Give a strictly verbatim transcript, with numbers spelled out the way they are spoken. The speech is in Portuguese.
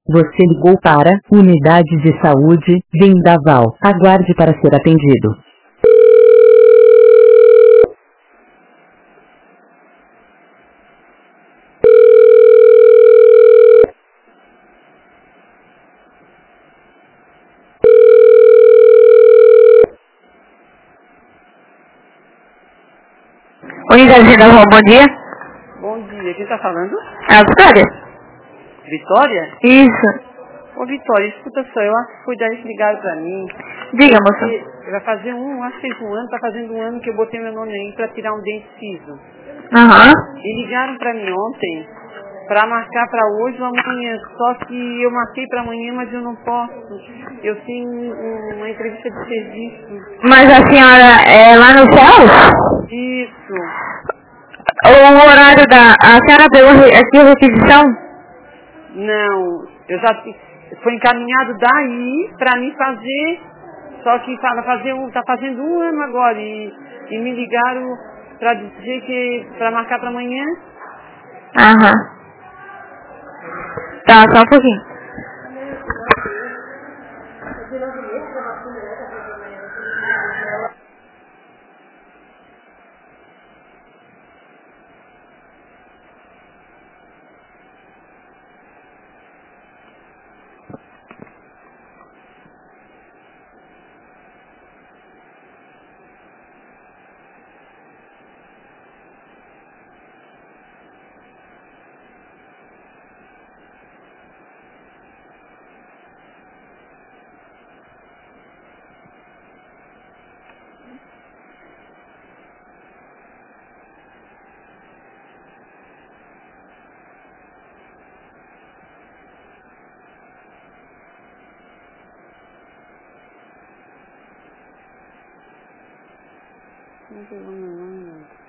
Você ligou para Unidade de Saúde Vendaval. Aguarde para ser atendido. Unidade Vendaval, bom dia. Bom dia, quem tá falando? É a Vitória? Vitória? Isso. Ô Vitória, escuta só, eu acho que foi daí que ligaram pra mim. Diga, Porque moça. vai fazer um, acho que fez um ano, tá fazendo um ano que eu botei meu nome aí pra tirar um dente ciso. Aham. E ligaram pra mim ontem pra marcar pra hoje ou amanhã. Só que eu marquei pra amanhã, mas eu não posso. Eu tenho um- uma entrevista de serviço. Mas a senhora é lá no céu? Isso. O horário da... A senhora pegou re- aqui a requisição? Não, eu já fi- foi encaminhado daí pra mim fazer, só que tá, fazer um, tá fazendo um ano agora e, e me ligaram pra dizer que pra marcar pra amanhã. Aham. Tá, só um pouquinho. Não sei o nome, não.